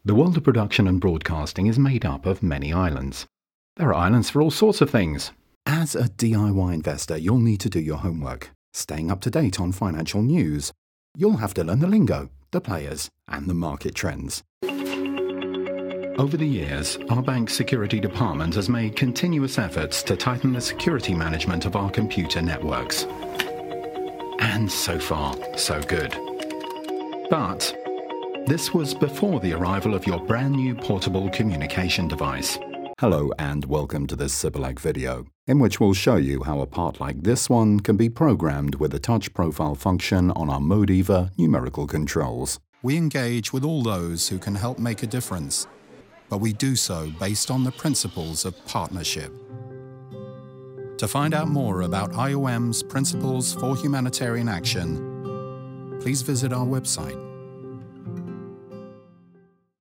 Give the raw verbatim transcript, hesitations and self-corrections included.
The world of production and broadcasting is made up of many islands. There are islands for all sorts of things. As a D I Y investor, you'll need to do your homework. Staying up to date on financial news, you'll have to learn the lingo, the players, and the market trends. Over the years, our bank's security department has made continuous efforts to tighten the security management of our computer networks. And so far, so good. But this was before the arrival of your brand new portable communication device. Hello and welcome to this Sybilec video, in which we'll show you how a part like this one can be programmed with the touch profile function on our Modiva numerical controls. We engage with all those who can help make a difference, but we do so based on the principles of partnership. To find out more about I O M's Principles for Humanitarian Action, please visit our website.